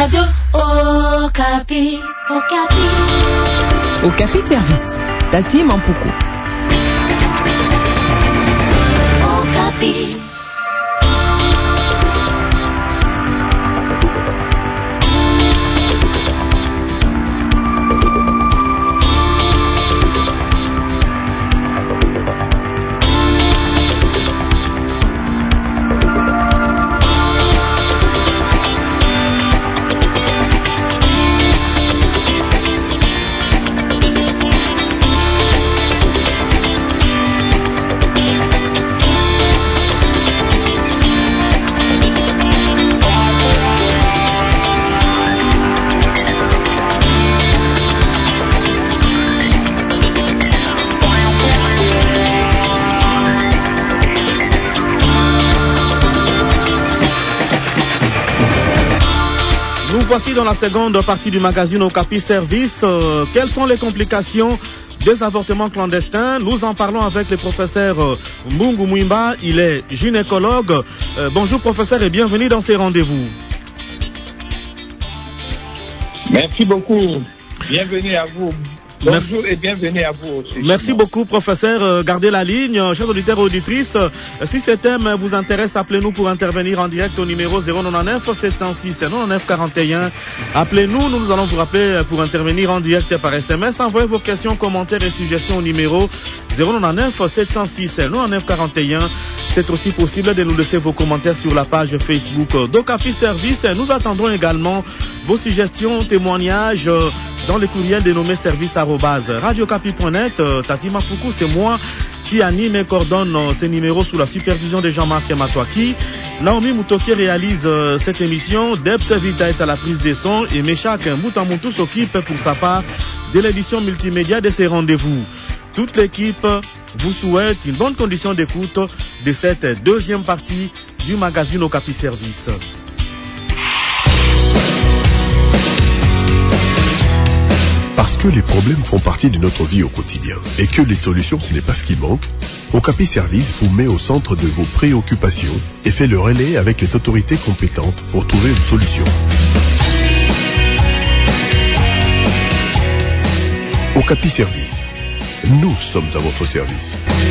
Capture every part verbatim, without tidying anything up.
Radio Okapi. Okapi. Okapi Service. Tati Mampuku. Okapi. Voici dans la seconde partie du magazine Okapi Service. Euh, quelles sont les complications des avortements clandestins? Nous en parlons avec le professeur euh, Mbungu Mwimba. Il est gynécologue. Euh, bonjour professeur et bienvenue dans ces rendez-vous. Merci beaucoup. Bienvenue à vous. Bonjour et bienvenue à vous aussi. Merci beaucoup, professeur. Euh, gardez la ligne. Chers auditeurs et auditrices, euh, si ce thème vous intéresse, appelez-nous pour intervenir en direct au numéro zéro neuf sept zéro six neuf quarante et un. Appelez-nous, nous, nous allons vous rappeler pour intervenir en direct par S M S. Envoyez vos questions, commentaires et suggestions au numéro zéro neuf sept zéro six neuf quarante et un. C'est aussi possible de nous laisser vos commentaires sur la page Facebook d'Okapi Service. Nous attendons également vos suggestions, témoignages euh, dans les courriels dénommés service arobase radiocapi point net. Euh, Tati Mampuku, c'est moi qui anime et coordonne euh, ces numéros sous la supervision de Jean-Marc Matouaki. Naomi Mutoki réalise euh, cette émission. Debs Vita est à la prise des sons et Meshak Mboutamoutou s'occupe pour sa part de l'édition multimédia de ces rendez-vous. Toute l'équipe vous souhaite une bonne condition d'écoute de cette deuxième partie du magazine Okapi Service. Parce que les problèmes font partie de notre vie au quotidien et que les solutions, ce n'est pas ce qui manque, Okapi Service vous met au centre de vos préoccupations et fait le relais avec les autorités compétentes pour trouver une solution. Okapi Service. Nous sommes à votre service.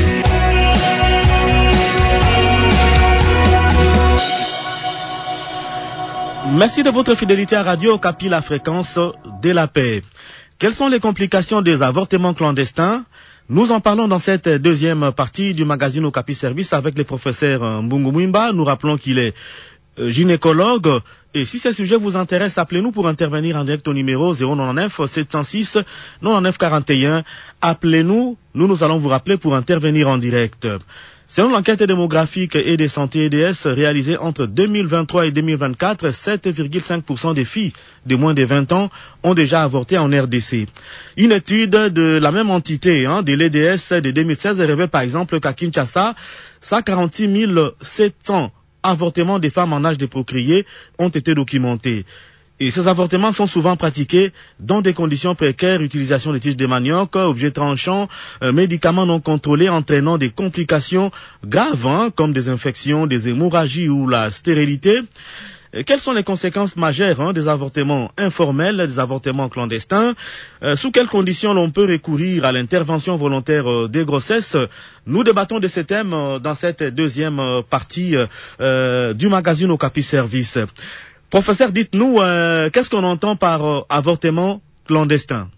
Merci de votre fidélité à Radio Okapi, la fréquence de la paix. Quelles sont les complications des avortements clandestins? Nous en parlons dans cette deuxième partie du magazine Okapi Service avec le professeur Mbungu Mwimba. Nous rappelons qu'il est gynécologue. Et si ce sujet vous intéresse, appelez-nous pour intervenir en direct au numéro zéro neuf sept zéro six neuf quarante et un. Appelez-nous, nous nous allons vous rappeler pour intervenir en direct. Selon l'enquête démographique et de santé E D S réalisée entre deux mille vingt-trois et deux mille vingt-quatre, sept virgule cinq pour cent des filles de moins de vingt ans ont déjà avorté en R D C. Une étude de la même entité, hein, de l'E D S de deux mille seize révèle par exemple qu'à Kinshasa, cent quarante-six mille sept cents avortements des femmes en âge de procréer ont été documentés. Et ces avortements sont souvent pratiqués dans des conditions précaires, utilisation de tiges de manioc, objets tranchants, euh, médicaments non contrôlés entraînant des complications graves, hein, comme des infections, des hémorragies ou la stérilité. Et quelles sont les conséquences majeures hein, des avortements informels, des avortements clandestins? euh, Sous quelles conditions l'on peut recourir à l'intervention volontaire euh, des grossesses? Nous débattons de ces thèmes euh, dans cette deuxième euh, partie euh, du magazine Okapi Service. Professeur, dites-nous, euh, qu'est-ce qu'on entend par euh, avortement clandestin?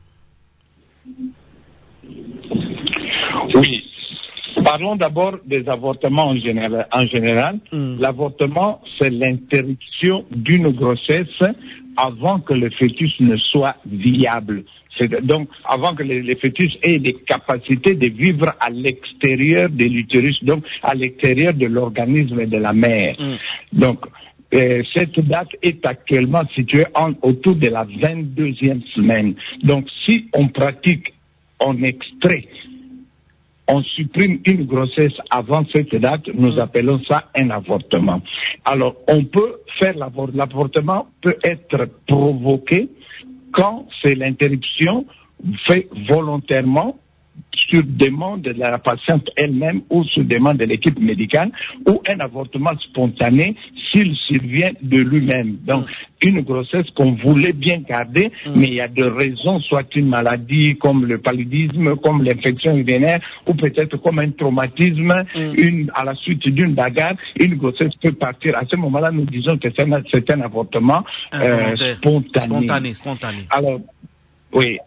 Oui. Parlons d'abord des avortements en général. En général, mm. L'avortement, c'est l'interruption d'une grossesse avant que le fœtus ne soit viable. C'est donc avant que le, le fœtus ait des capacités de vivre à l'extérieur de l'utérus, donc à l'extérieur de l'organisme de la mère. Mm. Donc, Euh, cette date est actuellement située en, autour de la vingt-deuxième semaine. Donc, si on pratique, on extrait, on supprime une grossesse avant cette date, nous mmh. appelons ça un avortement. Alors, on peut faire l'avort, l'avortement peut être provoqué quand c'est l'interruption faite volontairement sur demande de la patiente elle-même ou sur demande de l'équipe médicale, ou un avortement spontané s'il survient de lui-même. Donc, mmh. une grossesse qu'on voulait bien garder, mmh. mais il y a des raisons, soit une maladie comme le paludisme, comme l'infection urinaire, ou peut-être comme un traumatisme, mmh. une, à la suite d'une bagarre, une grossesse peut partir. À ce moment-là, nous disons que c'est un, c'est un avortement euh, spontané. Spontané, spontané. Alors, oui,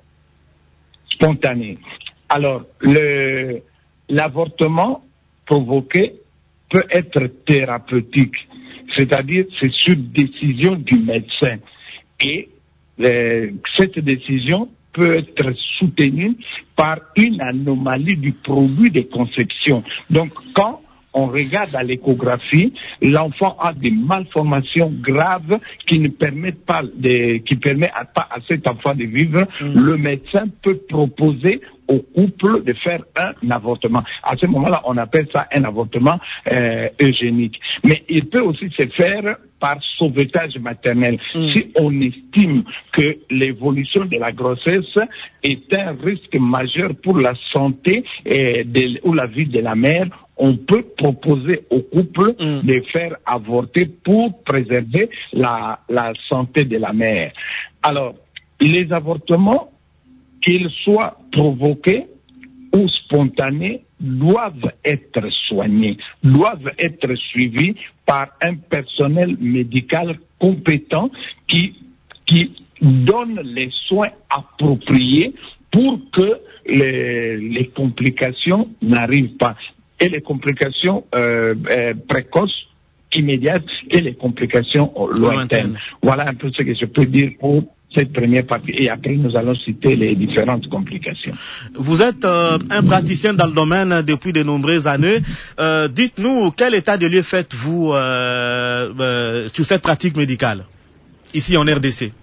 spontané. Alors, le, l'avortement provoqué peut être thérapeutique, c'est-à-dire c'est sur décision du médecin. Et euh, cette décision peut être soutenue par une anomalie du produit de conception. Donc, quand on regarde à l'échographie, l'enfant a des malformations graves qui ne permettent pas de, qui permettent pas à cet enfant de vivre. Mmh. Le médecin peut proposer au couple de faire un avortement. À ce moment-là, on appelle ça un avortement euh, eugénique. Mais il peut aussi se faire par sauvetage maternel. Mmh. Si on estime que l'évolution de la grossesse est un risque majeur pour la santé euh, de, ou la vie de la mère, on peut proposer au couple mmh. de faire avorter pour préserver la, la santé de la mère. Alors, les avortements, qu'ils soient provoqués ou spontanés, doivent être soignés, doivent être suivis par un personnel médical compétent qui, qui donne les soins appropriés pour que les, les complications n'arrivent pas. Et les complications euh, euh, précoces, immédiates, et les complications lointaines. Voilà un peu ce que je peux dire pour cette première partie. Et après, nous allons citer les différentes complications. Vous êtes euh, un praticien dans le domaine depuis de nombreuses années. Euh, dites-nous, quel état de lieu faites-vous euh, euh, sur cette pratique médicale, ici en R D C?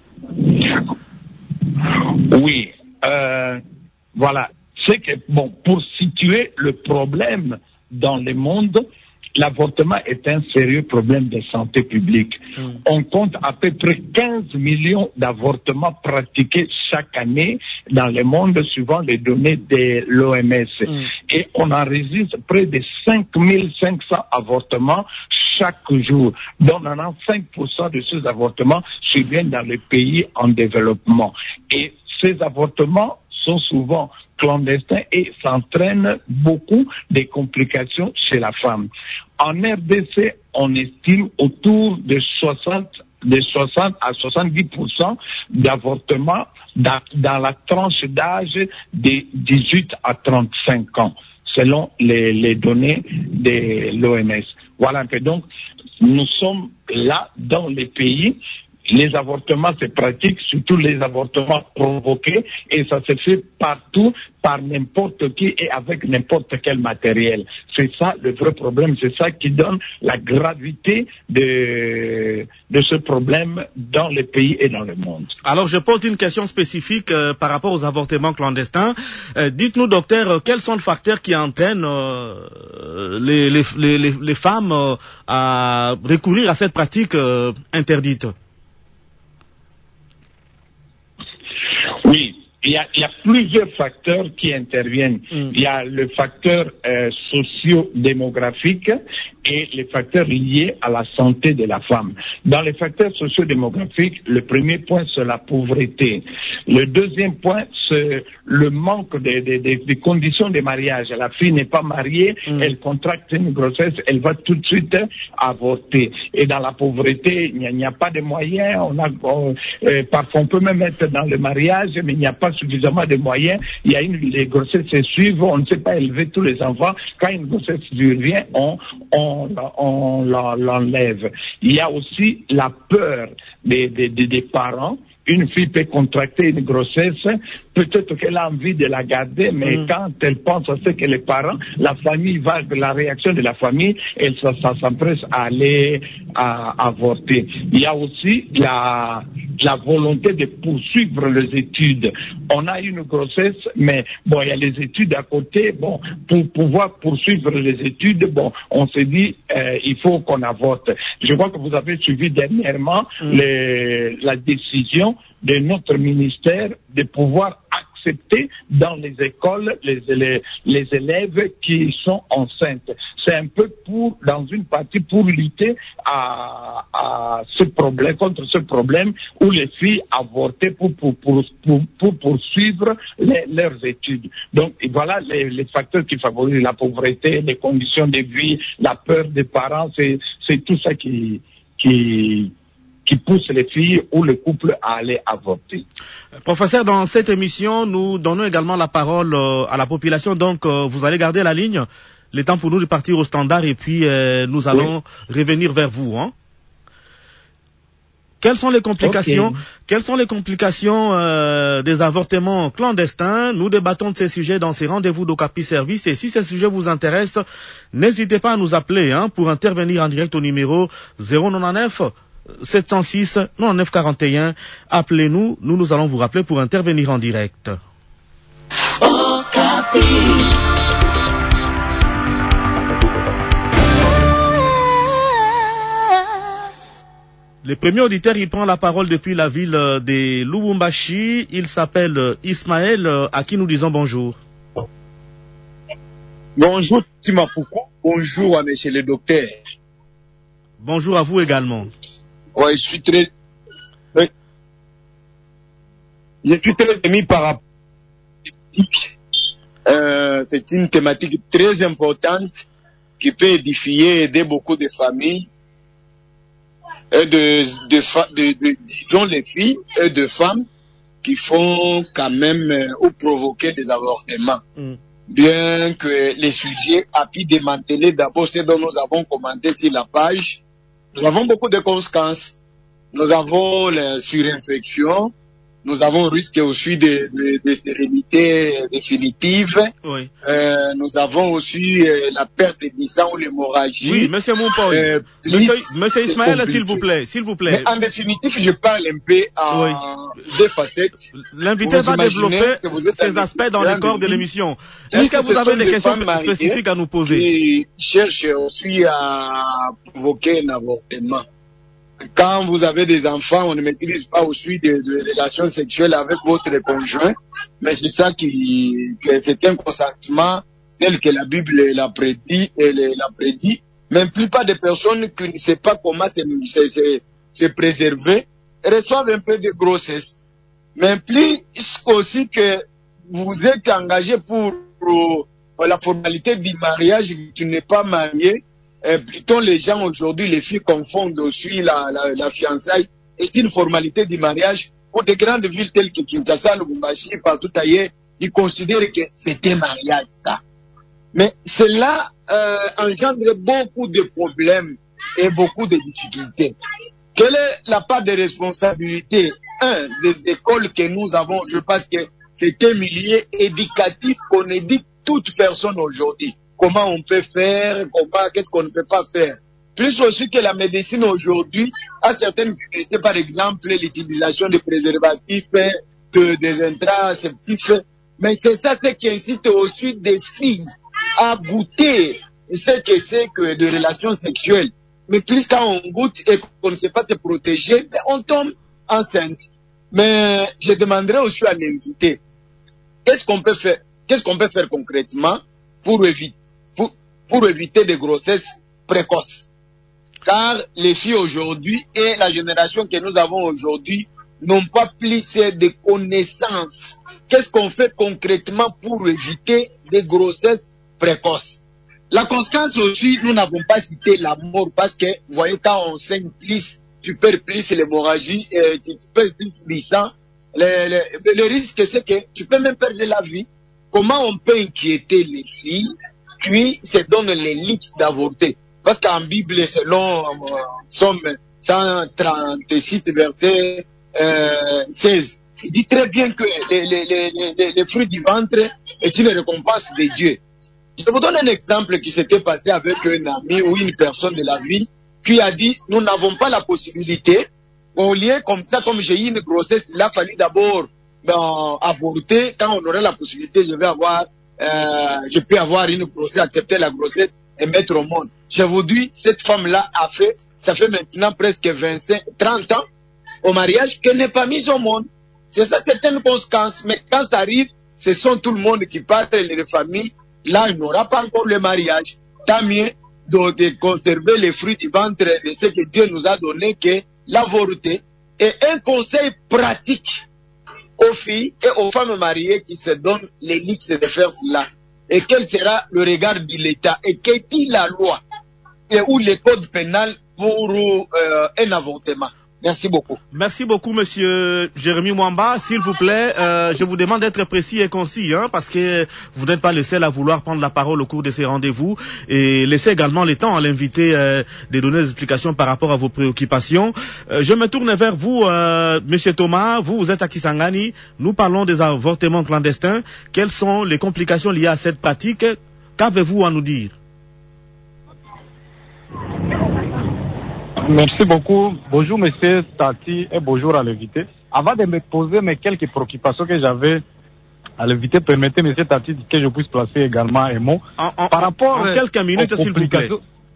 Oui, euh, voilà. C'est que, bon, pour situer le problème dans le monde, l'avortement est un sérieux problème de santé publique. Mmh. On compte à peu près quinze millions d'avortements pratiqués chaque année dans le monde, suivant les données de l'O M S. Mmh. Et on enregistre près de cinq mille cinq cents avortements chaque jour, dont quatre-vingt-quinze pour cent de ces avortements surviennent dans les pays en développement. Et ces avortements sont souvent clandestins et s'entraînent beaucoup de complications chez la femme. En R D C, on estime autour de soixante, de soixante à soixante-dix pour cent d'avortements dans, dans la tranche d'âge de dix-huit à trente-cinq ans, selon les, les données de l'O M S. Voilà un peu. Donc, nous sommes là dans les pays. Les avortements se pratiquent, surtout les avortements provoqués, et ça se fait partout, par n'importe qui et avec n'importe quel matériel. C'est ça le vrai problème, c'est ça qui donne la gravité de, de ce problème dans les pays et dans le monde. Alors je pose une question spécifique euh, par rapport aux avortements clandestins. Euh, dites-nous, docteur, euh, quels sont les facteurs qui entraînent euh, les, les, les, les femmes euh, à recourir à cette pratique euh, interdite? Oui, il y a, il y a plusieurs facteurs qui interviennent. Mm. Il y a le facteur euh, socio-démographique et les facteurs liés à la santé de la femme. Dans les facteurs socio-démographiques, le premier point, c'est la pauvreté. Le deuxième point, c'est le manque des de, de, de conditions de mariage. La fille n'est pas mariée, mm. elle contracte une grossesse, elle va tout de suite avorter. Et dans la pauvreté, il n'y a, a pas de moyens. On a, on, euh, parfois, on peut même être dans le mariage, mais il n'y a pas suffisamment de moyens. Il y a une, les grossesses se suivent, on ne sait pas élever tous les enfants. Quand une grossesse survient, on, on on l'enlève. Il y a aussi la peur des, des, des parents. Une fille peut contracter une grossesse, peut-être qu'elle a envie de la garder, mais mmh. quand elle pense à ce que les parents, la famille va, la réaction de la famille, elle ça, ça s'empresse à aller à, à avorter. Il y a aussi la, la volonté de poursuivre les études. On a une grossesse, mais bon, il y a les études à côté. Bon, pour pouvoir poursuivre les études, bon, on se dit, euh, il faut qu'on avorte. Je crois que vous avez suivi dernièrement mmh. les, la décision de notre ministère de pouvoir accepter dans les écoles les, les, les élèves qui sont enceintes. C'est un peu pour, dans une partie, pour lutter à, à ce problème, contre ce problème où les filles avortaient pour, pour, pour, pour, pour poursuivre les, leurs études. Donc voilà les, les facteurs qui favorisent la pauvreté, les conditions de vie, la peur des parents, c'est, c'est tout ça qui, qui, qui pousse les filles ou le couple à aller avorter. Professeur, dans cette émission, nous donnons également la parole euh, à la population, donc euh, vous allez garder la ligne, le temps pour nous de partir au standard et puis euh, nous allons oui. revenir vers vous. Hein. Quelles sont les complications, okay. quelles sont les complications euh, des avortements clandestins? Nous débattons de ces sujets dans ces rendez-vous d'Okapi Service et si ces sujets vous intéressent, n'hésitez pas à nous appeler hein, pour intervenir en direct au numéro zéro neuf sept zéro six quatre-vingt-neuf quarante et un. Appelez-nous, nous nous allons vous rappeler pour intervenir en direct. Okapi. Le premier auditeur, il prend la parole depuis la ville de Lubumbashi. Il s'appelle Ismaël, à qui nous disons bonjour. Bonjour Timapoukou, bonjour à monsieur le docteur. Bonjour à vous également. Oui, je suis très... Oui. Je suis très ému par rapport à la thématique. Euh, c'est une thématique très importante qui peut édifier et aider beaucoup de familles. Et de, de, de, de, disons les filles et de femmes qui font quand même euh, ou provoquer des avortements. Mm. Bien que les sujets a pu démanteler d'abord ce dont nous avons commenté sur la page, nous avons beaucoup de conséquences. Nous avons la surinfection, nous avons risque aussi de, de, de stérilité définitive. Oui. Euh, nous avons aussi euh, la perte du sang ou l'hémorragie. Oui, monsieur Moumpoy. Euh, monsieur, monsieur Ismaël, s'il vous plaît, s'il vous plaît. Mais en définitive, je parle un peu en oui. deux facettes. L'invité va développer ces aspects dans le corps de l'émission. Est-ce que vous avez des questions spécifiques à nous poser? Qui cherchent aussi à provoquer un avortement. Quand vous avez des enfants, on ne maîtrise pas aussi de, de relations sexuelles avec votre conjoint, mais c'est ça qui, que c'est un consentement tel que la Bible l'a prédit, et l'a prédit. Mais la plupart des personnes qui ne savent pas comment se, se, se, se préserver reçoivent un peu de grossesse. Mais plus aussi que vous êtes engagé pour, pour, pour la formalité du mariage, tu n'es pas marié. Euh, plutôt les gens aujourd'hui, les filles confondent aussi la, la, la fiançaille et c'est une formalité du mariage. Pour des grandes villes telles que Kinshasa, Lubumbashi, partout ailleurs, ils considèrent que c'était mariage ça. Mais cela euh, engendre beaucoup de problèmes et beaucoup de difficultés. Quelle est la part de responsabilité, un, des écoles que nous avons? Je pense que c'est un milieu éducatif qu'on éduque toute personne aujourd'hui. Comment on peut faire, comment, qu'est-ce qu'on ne peut pas faire. Plus aussi que la médecine aujourd'hui a certaines difficultés, par exemple l'utilisation de préservatifs, de, des intraceptifs. Mais c'est ça ce qui incite aussi des filles à goûter ce que c'est que de relations sexuelles. Mais plus quand on goûte et qu'on ne sait pas se protéger, on tombe enceinte. Mais je demanderai aussi à l'invité, qu'est-ce qu'on peut faire, qu'est-ce qu'on peut faire concrètement pour éviter Pour, pour éviter des grossesses précoces. Car les filles aujourd'hui et la génération que nous avons aujourd'hui n'ont pas plus de connaissances. Qu'est-ce qu'on fait concrètement pour éviter des grossesses précoces? La conséquence aussi, nous n'avons pas cité la mort parce que, vous voyez, quand on saigne plus, tu perds plus l'hémorragie, euh, tu, tu perds plus du sang. Le, le, le risque, c'est que tu peux même perdre la vie. Comment on peut inquiéter les filles qui se donnent les listes d'avorter? Parce qu'en Bible, selon euh, Somme cent trente-six, verset euh, seize, il dit très bien que les, les, les, les, les fruits du ventre est une récompense de Dieu. Je vous donne un exemple qui s'était passé avec un ami ou une personne de la ville qui a dit, nous n'avons pas la possibilité, au lieu comme ça, comme j'ai eu une grossesse, il a fallu d'abord ben, avorter. Quand on aurait la possibilité, je vais avoir Euh, je peux avoir une grossesse, accepter la grossesse et mettre au monde. Je vous dis, cette femme-là a fait, ça fait maintenant presque vingt-cinq, trente ans au mariage qu'elle n'est pas mise au monde. C'est ça certaines conséquences. Mais quand ça arrive, ce sont tout le monde qui part, les familles. Là, il n'aura pas encore le mariage. Tant mieux de, de conserver les fruits du ventre de ce que Dieu nous a donné, que l'avorter. Et un conseil pratique aux filles et aux femmes mariées qui se donnent l'élixir de faire cela. Et quel sera le regard de l'État? Et qu'est dit la loi et ou le code pénal pour euh, un avortement? Merci beaucoup. Merci beaucoup, monsieur Jérémy Mwamba. S'il vous plaît, euh, je vous demande d'être précis et concis, hein, parce que vous n'êtes pas le seul à vouloir prendre la parole au cours de ces rendez-vous, et laissez également le temps à l'invité euh, de donner des explications par rapport à vos préoccupations. Euh, je me tourne vers vous, euh, monsieur Thomas. Vous, vous êtes à Kisangani. Nous parlons des avortements clandestins. Quelles sont les complications liées à cette pratique? Qu'avez-vous à nous dire? Merci beaucoup. Bonjour, monsieur Tati, et bonjour à l'invité. Avant de me poser mes quelques préoccupations que j'avais à l'invité, permettez, monsieur Tati, que je puisse placer également un mot. En, en, Par rapport en quelques minutes, s'il vous plaît.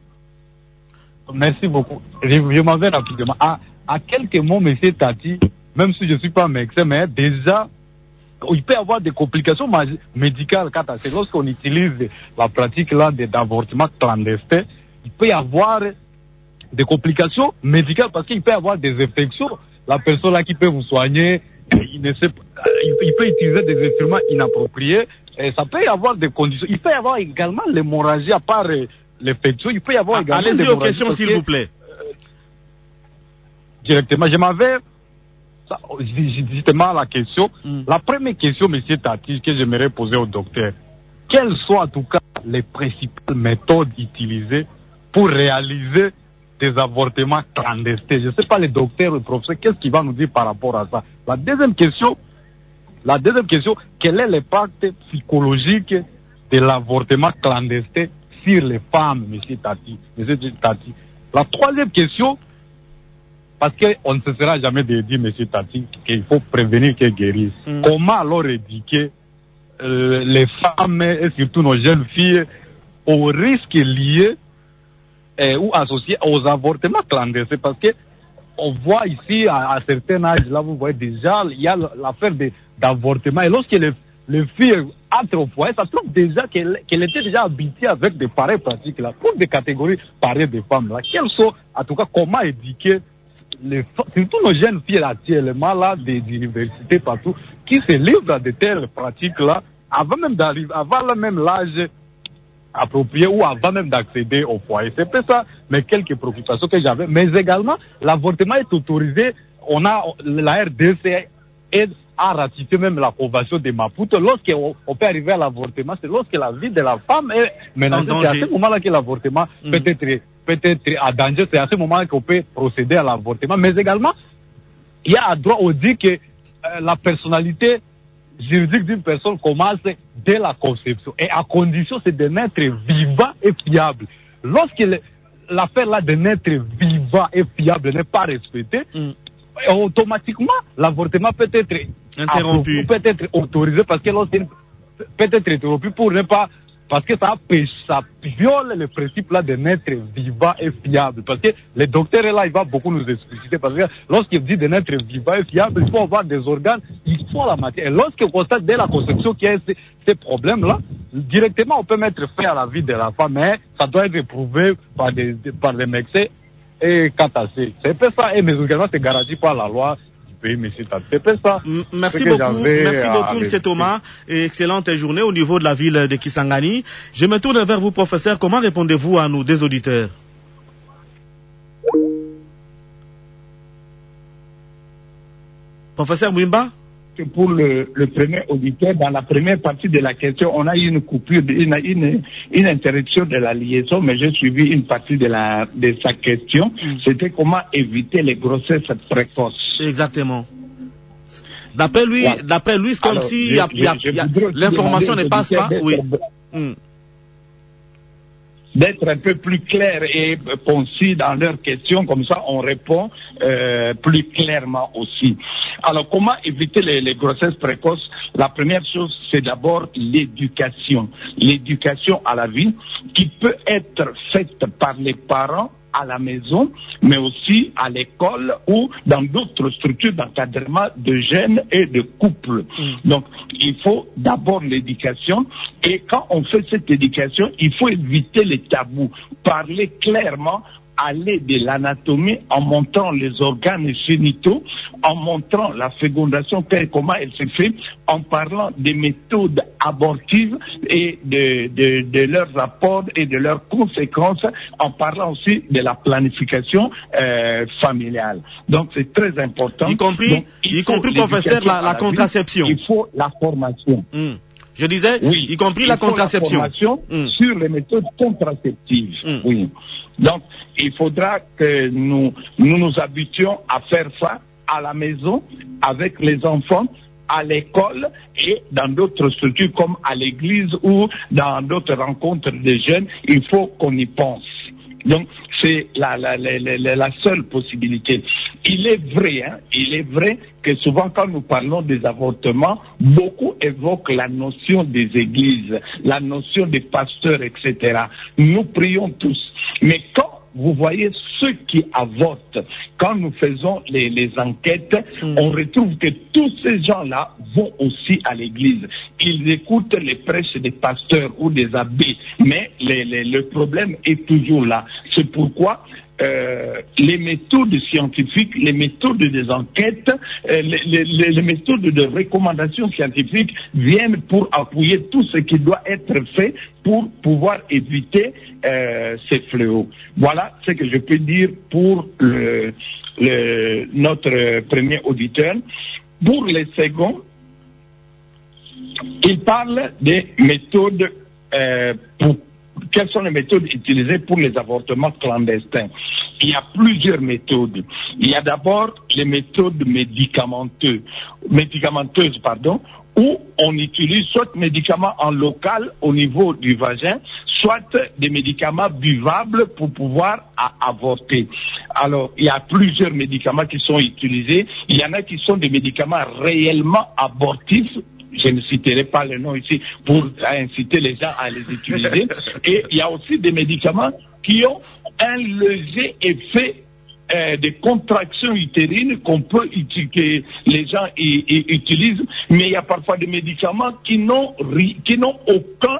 Merci beaucoup. Je, je m'en vais rapidement. À, à quelques mots, monsieur Tati, même si je ne suis pas médecin, mais déjà, il peut y avoir des complications médicales quand lorsqu'on utilise la pratique là d'avortement clandestin, il peut y avoir des complications médicales parce qu'il peut y avoir des infections. La personne là qui peut vous soigner, il, ne sait, il peut utiliser des instruments inappropriés. Et ça peut y avoir des conditions. Il peut y avoir également l'hémorragie à part l'infection. Il peut y avoir ah, également. Allez-y aux questions, s'il vous plaît. Euh, directement, je m'avais justement la question. Mm. La première question, monsieur Tati, que j'aimerais poser au docteur. Quelles sont en tout cas les principales méthodes utilisées pour réaliser des avortements clandestins? Je ne sais pas, les docteurs, le professeur, qu'est-ce qu'il va nous dire par rapport à ça? La deuxième question, la deuxième question, quel est l'impact psychologique de l'avortement clandestin sur les femmes, monsieur Tati, monsieur Tati? La troisième question, parce qu'on ne se sera jamais de dire, monsieur Tati, qu'il faut prévenir qu'elles guérissent. Mm. Comment alors éduquer euh, les femmes et surtout nos jeunes filles aux risques liés Eh, ou associés aux avortements clandestins, parce que on voit ici à, à certains âges, là vous voyez déjà, il y a l'affaire d'avortement, et lorsque les, les filles entrent au foyer, ça trouve déjà qu'elle qu'elle était déjà habituée avec des pareilles pratiques là, pour des catégories pareilles de femmes là. Quelles sont, en tout cas, comment éduquer les, surtout nos jeunes filles actuellement là, des, des universités partout, qui se livrent à de telles pratiques là, avant même d'arriver, avant même l'âge approprié ou avant même d'accéder au foyer. C'est peut-être ça, mais quelques préoccupations que j'avais. Mais également, l'avortement est autorisé. On a, la R D C a ratifié même la convention de Maputo. Lorsqu'on on peut arriver à l'avortement, c'est lorsque la vie de la femme est menacée. C'est à ce moment-là que l'avortement mm. peut être, peut être à danger. C'est à ce moment-là qu'on peut procéder à l'avortement. Mais également, il y a un droit au dit que euh, la personnalité juridique d'une personne commence dès la conception. Et à condition, c'est de naître vivant et fiable. Lorsque l'affaire là de naître vivant et fiable n'est pas respectée, mm. automatiquement, l'avortement peut être interrompu, peut être autorisé parce que lorsqu'il peut être interrompu pour ne pas, parce que ça, ça viole le principe là de naître vivant et fiable. Parce que le docteur est là, il va beaucoup nous expliciter. Parce que lorsqu'il dit de naître vivant et fiable, il faut avoir des organes, il faut la matière. Et lorsqu'on constate dès la conception qu'il y a ces, ces problèmes-là, directement on peut mettre fin à la vie de la femme, mais ça doit être prouvé par des, par des médecins et catastrophiques. C'est peu ça, et mais également c'est garanti par la loi. Ça, merci beaucoup, merci beaucoup, M. Thomas, et excellente journée au niveau de la ville de Kisangani. Je me tourne vers vous, professeur. Comment répondez-vous à nous, des auditeurs? Professeur Mwimba? Pour le, le premier auditeur, dans la première partie de la question, on a eu une coupure, une, une, une interruption de la liaison, mais j'ai suivi une partie de, la, de sa question. Mm. C'était comment éviter les grossesses précoces. Exactement. D'après lui, ouais. d'après lui, c'est comme Alors, si l'information ne passe pas. Oui. Mm. D'être un peu plus clair et concis dans leurs questions, comme ça on répond euh, plus clairement aussi. Alors comment éviter les, les grossesses précoces? La première chose, c'est d'abord l'éducation. L'éducation à la vie qui peut être faite par les parents à la maison, mais aussi à l'école ou dans d'autres structures d'encadrement de jeunes et de couples. Mmh. Donc, il faut d'abord l'éducation, et quand on fait cette éducation, il faut éviter les tabous, parler clairement, aller de l'anatomie en montrant les organes génitaux, en montrant la fécondation, comment elle se fait, en parlant des méthodes abortives et de, de, de leurs apports et de leurs conséquences, en parlant aussi de la planification euh, familiale. Donc c'est très important. Y compris, Donc, y compris professeur, la, la contraception. Vie, il faut la formation. Mmh. Je disais, oui, y compris la contraception. La formation mmh. sur les méthodes contraceptives. Mmh. Oui. Donc, il faudra que nous, nous nous habituions à faire ça à la maison, avec les enfants, à l'école et dans d'autres structures comme à l'église ou dans d'autres rencontres de jeunes. Il faut qu'on y pense. Donc, c'est la, la, la, la, la seule possibilité. Il est vrai, hein, il est vrai que souvent quand nous parlons des avortements, beaucoup évoquent la notion des églises, la notion des pasteurs, et cetera. Nous prions tous. Mais quand vous voyez ceux qui avortent, quand nous faisons les, les enquêtes, mmh. on retrouve que tous ces gens-là vont aussi à l'église. Ils écoutent les prêches des pasteurs ou des abbés, mais les, les, le problème est toujours là. C'est pourquoi Euh, les méthodes scientifiques, les méthodes des enquêtes, euh, les, les, les méthodes de recommandation scientifique viennent pour appuyer tout ce qui doit être fait pour pouvoir éviter euh, ces fléaux. Voilà ce que je peux dire pour le, le, notre premier auditeur. Pour les seconds, il parle des méthodes euh, pour quelles sont les méthodes utilisées pour les avortements clandestins? Il y a plusieurs méthodes. Il y a d'abord les méthodes médicamenteuses, médicamenteuses, pardon, où on utilise soit médicaments en local au niveau du vagin, soit des médicaments buvables pour pouvoir à, avorter. Alors, il y a plusieurs médicaments qui sont utilisés. Il y en a qui sont des médicaments réellement abortifs. Je ne citerai pas le nom ici pour inciter les gens à les utiliser. Et il y a aussi des médicaments qui ont un léger effet euh, de contraction utérine qu'on peut que les gens y, y utilisent, mais il y a parfois des médicaments qui n'ont qui n'ont aucun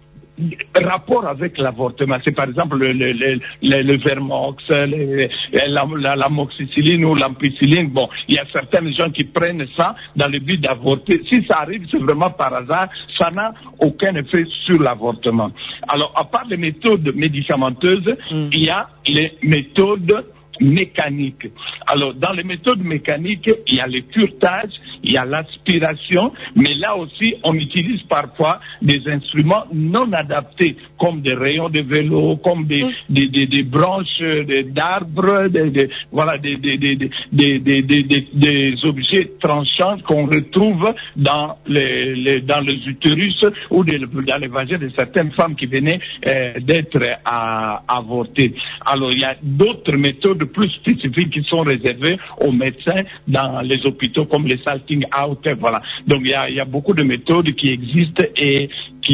rapport avec l'avortement. C'est par exemple le, le, le, le, le Vermox, le, la, la, l'amoxicilline ou l'ampicilline. Bon, il y a certaines gens qui prennent ça dans le but d'avorter. Si ça arrive, c'est vraiment par hasard. Ça n'a aucun effet sur l'avortement. Alors, à part les méthodes médicamenteuses, mmh. il y a les méthodes mécaniques. Alors, dans les méthodes mécaniques, il y a le curetage, il y a l'aspiration, mais là aussi, on utilise parfois des instruments non adaptés, comme des rayons de vélo, comme des, mmh. des, des, des branches d'arbres, des, des, voilà, des, des, des, des, des, des, des, des objets tranchants qu'on retrouve dans les, les, dans les utérus ou des, dans les vagins de certaines femmes qui venaient euh, d'être à, à avorter. Alors, il y a d'autres méthodes plus spécifiques qui sont réservées aux médecins dans les hôpitaux comme les salting out, voilà. Donc il y a, il y a beaucoup de méthodes qui existent et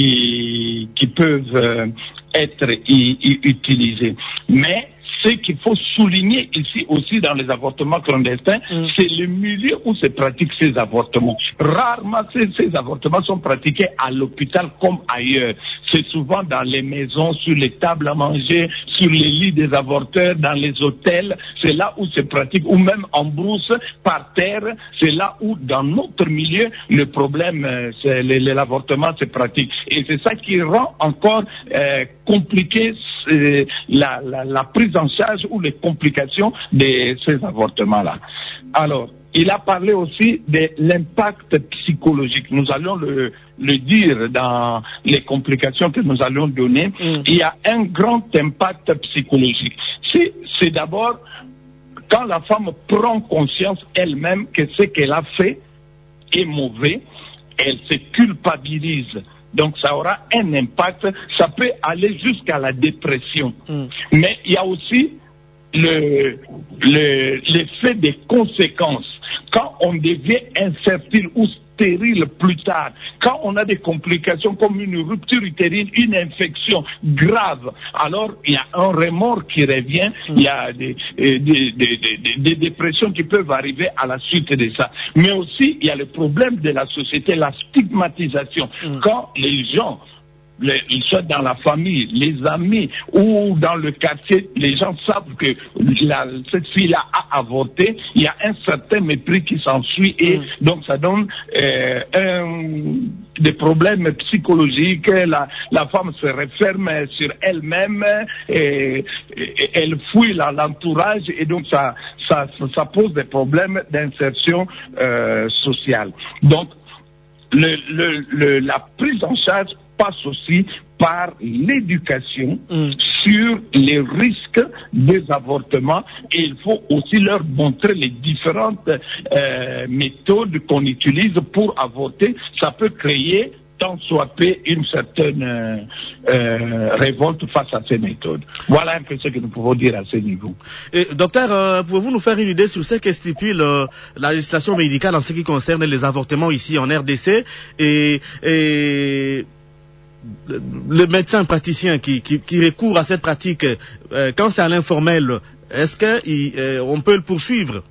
qui, qui peuvent euh, être y, y utilisées. Mais ce qu'il faut souligner ici aussi dans les avortements clandestins, mmh. c'est le milieu où se pratiquent ces avortements. Rarement ces, ces avortements sont pratiqués à l'hôpital comme ailleurs. C'est souvent dans les maisons, sur les tables à manger, sur les lits des avorteurs, dans les hôtels. C'est là où se pratique, ou même en brousse, par terre. C'est là où, dans notre milieu, le problème, c'est l'avortement se pratique. Et c'est ça qui rend encore euh, compliqué euh, la, la, la prise en charge ou les complications de ces avortements-là. Alors, il a parlé aussi de l'impact psychologique. Nous allons le, le dire dans les complications que nous allons donner. Mmh. Il y a un grand impact psychologique. C'est, c'est d'abord quand la femme prend conscience elle-même que ce qu'elle a fait est mauvais, elle se culpabilise. Donc ça aura un impact, ça peut aller jusqu'à la dépression. Mm. Mais il y a aussi le, le, l'effet des conséquences. Quand on devient infertile ou stérile plus tard. Quand on a des complications comme une rupture utérine, une infection grave, alors il y a un remords qui revient, il y a des, des, des, des, des, des dépressions qui peuvent arriver à la suite de ça. Mais aussi, il y a le problème de la société, la stigmatisation. Mm. Quand les gens, les, soit dans la famille, les amis ou dans le quartier, les gens savent que la, cette fille-là a avorté, il y a un certain mépris qui s'ensuit et mm. donc ça donne euh, un, des problèmes psychologiques. La, la femme se referme sur elle-même et, et elle fuit l'entourage et donc ça, ça, ça pose des problèmes d'insertion euh, sociale. Donc le, le, le, la prise en charge passe aussi par l'éducation mm. sur les risques des avortements et il faut aussi leur montrer les différentes euh, méthodes qu'on utilise pour avorter. Ça peut créer tant soit peu une certaine euh, euh, révolte face à ces méthodes. Voilà un peu ce que nous pouvons dire à ce niveau. Et, docteur, euh, pouvez-vous nous faire une idée sur ce que stipule euh, la législation médicale en ce qui concerne les avortements ici en R D C et, et le médecin praticien qui, qui, qui recourt à cette pratique, euh, quand c'est à l'informel, est-ce qu'on euh, peut le poursuivre?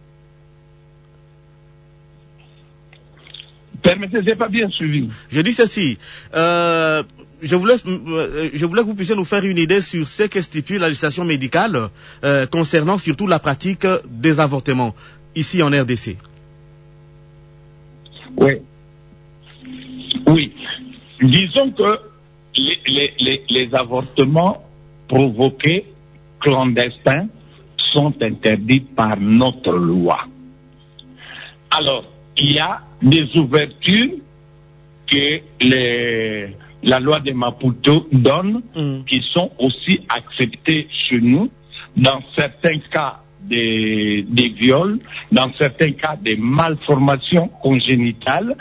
Permettez, j'ai pas bien suivi. Je dis ceci. Euh, je voulais, euh, je voulais que vous puissiez nous faire une idée sur ce que stipule la législation médicale euh, concernant surtout la pratique des avortements ici en R D C. Oui. Oui. Disons que les, les, les, les avortements provoqués clandestins sont interdits par notre loi. Alors, il y a des ouvertures que les, la loi de Maputo donne, mm. qui sont aussi acceptées chez nous, dans certains cas des, des viols, dans certains cas des malformations congénitales,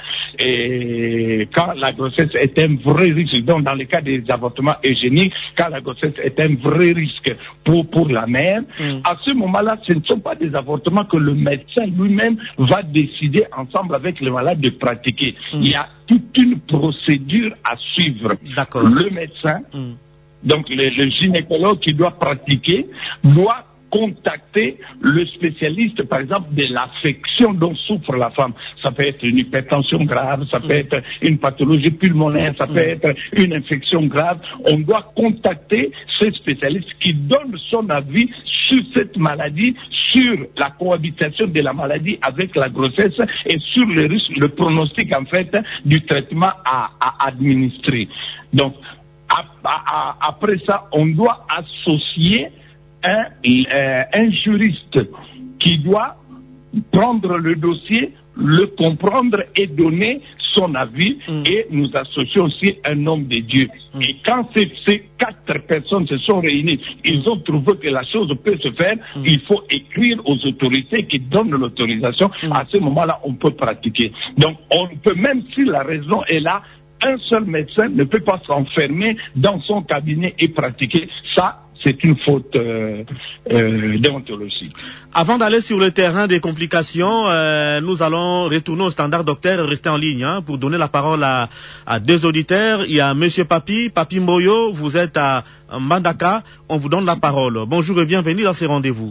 et quand la grossesse est un vrai risque, donc dans le cas des avortements eugéniques, quand la grossesse est un vrai risque pour, pour la mère, mm. à ce moment-là, ce ne sont pas des avortements que le médecin lui-même va décider ensemble avec le malade de pratiquer. Mm. Il y a toute une procédure à suivre. D'accord. Le médecin, mm. donc le, le gynécologue qui doit pratiquer, doit contacter le spécialiste, par exemple, de l'affection dont souffre la femme. Ça peut être une hypertension grave, ça peut être une pathologie pulmonaire, ça peut être une infection grave. On doit contacter ce spécialiste qui donne son avis sur cette maladie, sur la cohabitation de la maladie avec la grossesse et sur le risque, le pronostic, en fait, du traitement à, à administrer. Donc, à, à, après ça, on doit associer Un, euh, un juriste qui doit prendre le dossier, le comprendre et donner son avis, mm. et nous associons aussi un homme de Dieu. Mm. Et quand ces, ces quatre personnes se sont réunies, ils ont trouvé que la chose peut se faire, mm. il faut écrire aux autorités qui donnent l'autorisation. Mm. À ce moment-là, on peut pratiquer. Donc, on peut, même si la raison est là, un seul médecin ne peut pas s'enfermer dans son cabinet et pratiquer ça. C'est une faute euh, euh, déontologique. Avant d'aller sur le terrain des complications, euh, nous allons retourner au standard docteur, rester en ligne hein, pour donner la parole à, à deux auditeurs. Il y a Monsieur Papi, Papi Mboyo, vous êtes à Mbandaka, on vous donne la parole. Bonjour et bienvenue dans ces rendez-vous.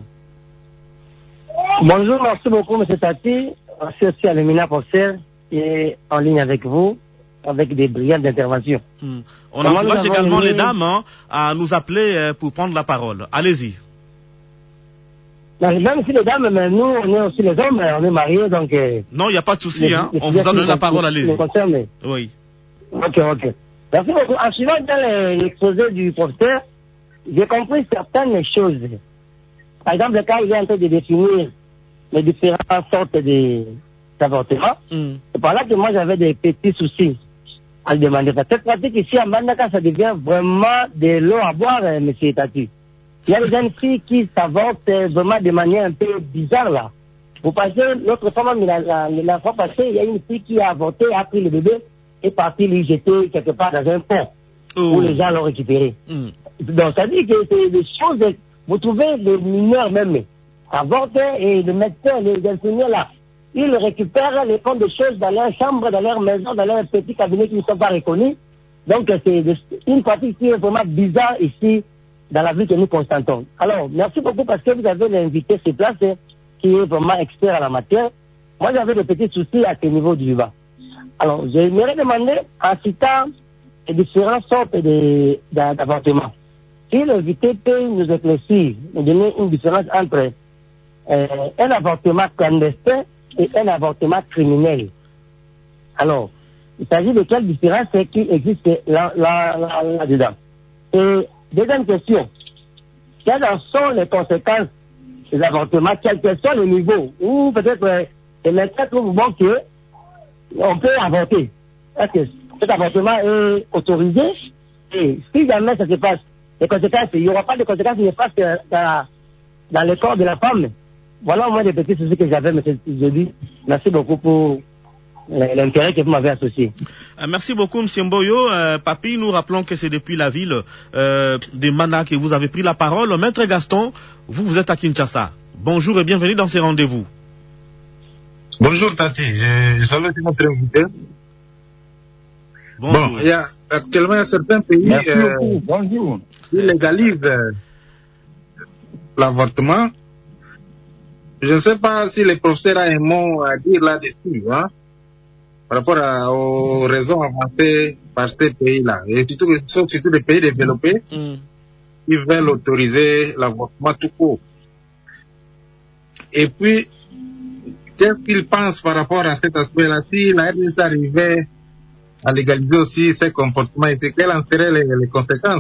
Bonjour, merci beaucoup Monsieur Tati. Merci aussi à l'Emina Poxer qui est en ligne avec vous, avec des brillantes interventions. Hmm. On Comment encourage également les dames hein, à nous appeler euh, pour prendre la parole. Allez-y. Même si les dames, mais nous, on est aussi les hommes, on est mariés, donc... Euh, non, il n'y a pas de souci, hein. On vous a donné la parole, allez-y. Oui. Ok, ok. Merci beaucoup. En suivant dans l'exposé du professeur, j'ai compris certaines choses. Par exemple, quand il est en train de définir les différentes sortes d'avortements, mm. c'est par là que moi j'avais des petits soucis à le demander. Cette pratique ici à Mbandaka, ça devient vraiment de l'eau à boire, euh, monsieur Tati. Il y a des jeunes filles qui s'avortent vraiment de manière un peu bizarre là. Vous passez, l'autre fois, la, la, la fois passée, il y a une fille qui a avorté, a pris le bébé, et parti lui jeter quelque part dans un pont, oh. où les gens l'ont récupéré. Mm. Donc ça dit que c'est des choses, vous trouvez les mineurs même avorter et le médecin, les infirmiers là, ils récupèrent les comptes de choses dans leur chambre, dans leur maison, dans leur petit cabinet qui ne sont pas reconnus. Donc c'est une pratique qui est vraiment bizarre ici dans la ville que nous constatons. Alors, merci beaucoup parce que vous avez invité sur place qui est vraiment expert à la matière. Moi, j'avais des petits soucis à ce niveau du bas. Alors, j'aimerais demander, en citant les différentes sortes d'avortements, si l'invité peut nous éclaircir, nous donner une différence entre euh, un avortement clandestin et un avortement criminel. Alors, il s'agit de quelle différence qui existe là, là, là, là-dedans. Et deuxième question, quelles sont les conséquences des avortements, quels sont les niveaux, ou peut-être euh, les médecins trouvent bon que on peut avorter. Est-ce que cet avortement est autorisé? Et si jamais ça se passe, les conséquences, il n'y aura pas de conséquences néfastes dans, dans le corps de la femme. Voilà au moins des petits soucis que j'avais, M. Zodi. Merci beaucoup pour l'intérêt que vous m'avez associé. Euh, merci beaucoup, M. Mboyo. Euh, Papi, nous rappelons que c'est depuis la ville euh, de Mana que vous avez pris la parole. Maître Gaston, vous, vous êtes à Kinshasa. Bonjour et bienvenue dans ces rendez-vous. Bonjour, Tati. Je, je salue notre invité. Bonjour. Bon, il y a actuellement il y a certains pays euh, Bonjour. qui légalisent euh, l'avortement. Je ne sais pas si le professeur a un mot à dire là-dessus, hein, par rapport à, aux raisons avancées par ces pays-là. Et surtout, surtout les pays développés mm. qui veulent autoriser l'avortement tout court. Et puis, qu'est-ce qu'ils pensent par rapport à cet aspect-là? Si la R D C arrivait à légaliser aussi ces comportements, et quelles en seraient les, les conséquences?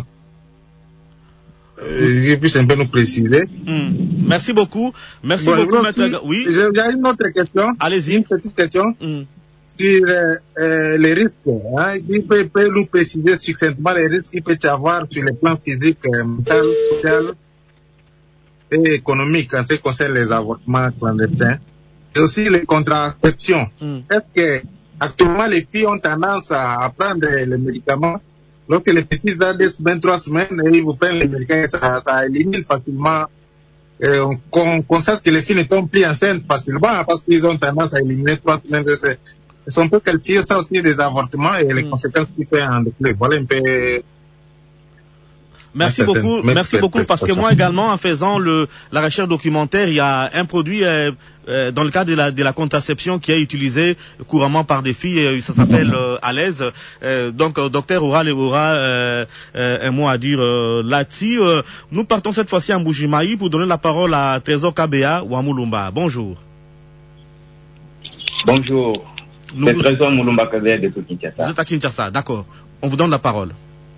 Euh, et puis, c'est un peu nous préciser. Mm. Merci beaucoup. Merci bon, beaucoup, maître. Maître. Oui. J'ai une autre question. Allez-y. Une petite question. Mm. Sur euh, euh, les risques. Hein. Il peut, peut nous préciser succinctement les risques qu'il peut y avoir sur les plans physiques, euh, mental, social et économique en ce qui concerne les avortements clandestins. Et aussi les contraceptions. Mm. Est-ce que actuellement les filles ont tendance à prendre les médicaments? Lorsque les petits ont deux semaines, trois semaines, et ils vous prennent les médicaments, ça, ça élimine facilement. Et on, on constate que les filles ne tombent plus enceintes facilement parce qu'ils ont tendance à éliminer trois semaines. Ils sont peu qualifiés, ça aussi des avortements et les mm. conséquences qui peuvent en découler. Voilà un peu. Merci beaucoup, merci beaucoup, parce que moi également, en faisant le, la recherche documentaire, il y a un produit euh, euh, dans le cadre de la, de la contraception qui est utilisé couramment par des filles, euh, ça s'appelle euh, à l'aise. Euh, donc, euh, docteur aura, aura euh, euh, un mot à dire euh, là-dessus. Euh, nous partons cette fois-ci en Mbujimayi pour donner la parole à Trésor Kabea ou à Moulumba. Bonjour. Bonjour. Nous C'est vous... Trésor Moulumba Kabea de Kinshasa. Vous êtes à Kinshasa, d'accord. On vous donne la parole.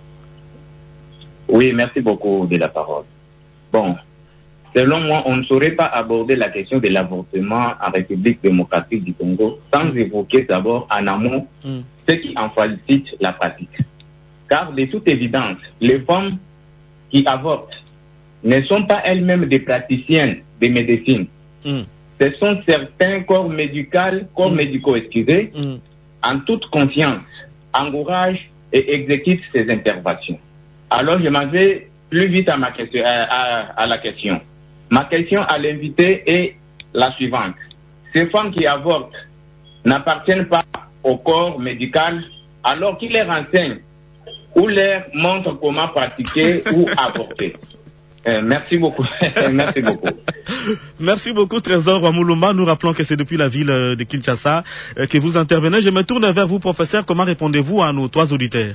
Oui, merci beaucoup de la parole. Bon, selon moi, on ne saurait pas aborder la question de l'avortement en République démocratique du Congo sans mmh. évoquer d'abord en amont mmh. ce qui en facilite la pratique. Car de toute évidence, les femmes qui avortent ne sont pas elles-mêmes des praticiennes de médecine. Mmh. Ce sont certains corps médicaux, corps mmh. médicaux, excusez, mmh. en toute confiance, encouragent et exécutent ces interventions. Alors, je m'en vais plus vite à, ma question, à, à, à la question. Ma question à l'invité est la suivante. Ces femmes qui avortent n'appartiennent pas au corps médical alors qu'ils les renseignent ou leur montrent comment pratiquer ou avorter. Euh, merci beaucoup. Merci beaucoup. Merci beaucoup, Trésor Wamulumba. Nous rappelons que c'est depuis la ville de Kinshasa que vous intervenez. Je me tourne vers vous, professeur. Comment répondez-vous à nos trois auditeurs?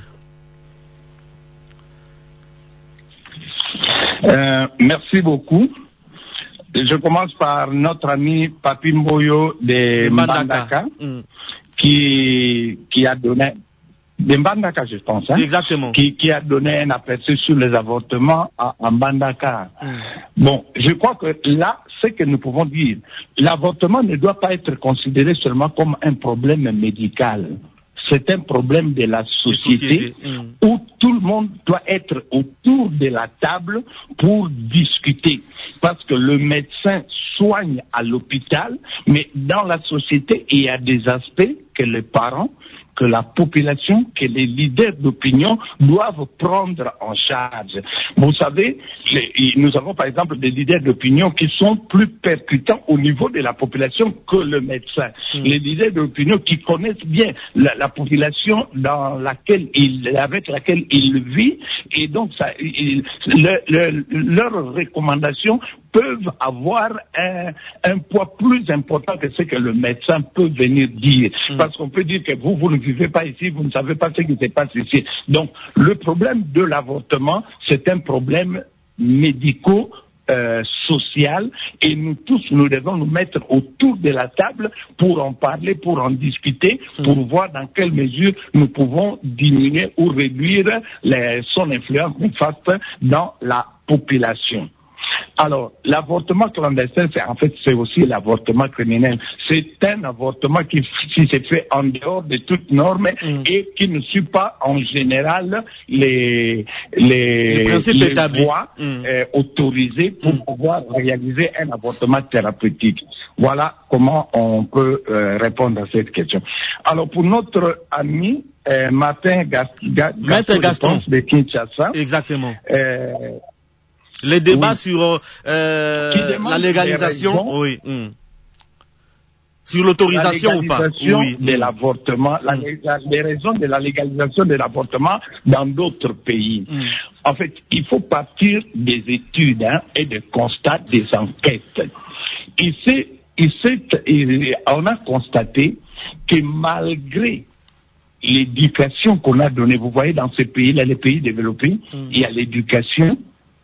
Euh, merci beaucoup. Je commence par notre ami Papi Mboyo de Mbandaka, Mbandaka mm. qui, qui a donné, de Mbandaka je pense, hein, exactement, qui, qui a donné un aperçu sur les avortements à, à Mbandaka. Mm. Bon, je crois que là, ce que nous pouvons dire, l'avortement ne doit pas être considéré seulement comme un problème médical. C'est un problème de la société mmh. où tout le monde doit être autour de la table pour discuter. Parce que le médecin soigne à l'hôpital, mais dans la société, il y a des aspects que les parents que la population, que les leaders d'opinion doivent prendre en charge. Vous savez, les, nous avons par exemple des leaders d'opinion qui sont plus percutants au niveau de la population que le médecin. Mmh. Les leaders d'opinion qui connaissent bien la, la population dans laquelle il, avec laquelle il vit, et donc ça, il, le, le, leurs recommandations peuvent avoir un, un poids plus important que ce que le médecin peut venir dire. Mmh. Parce qu'on peut dire que vous, vous ne vivez pas ici, vous ne savez pas ce qui se passe ici. Donc, le problème de l'avortement, c'est un problème médico Euh, social, et nous tous, nous devons nous mettre autour de la table pour en parler, pour en discuter, mmh. pour voir dans quelle mesure nous pouvons diminuer ou réduire les, son influence néfaste dans la population. Alors, l'avortement clandestin, c'est, en fait, c'est aussi l'avortement criminel. C'est un avortement qui, qui s'est fait en dehors de toute norme mmh. et qui ne suit pas, en général, les, les, les, les voies mmh. euh, autorisées pour mmh. pouvoir réaliser un avortement thérapeutique. Voilà comment on peut euh, répondre à cette question. Alors, pour notre ami, euh, Martin Gast- Gast- Gaston, Gaston de Kinshasa. Exactement. Euh, Les débats oui. sur euh, la légalisation, oui, mm. sur l'autorisation ou pas, oui, de mm. l'avortement, la, mm. la, les raisons de la légalisation de l'avortement dans d'autres pays. Mm. En fait, il faut partir des études hein, et des constats, des enquêtes. Ici, ici, on a constaté que malgré l'éducation qu'on a donnée, vous voyez, dans ces pays-là, les pays développés, mm. il y a l'éducation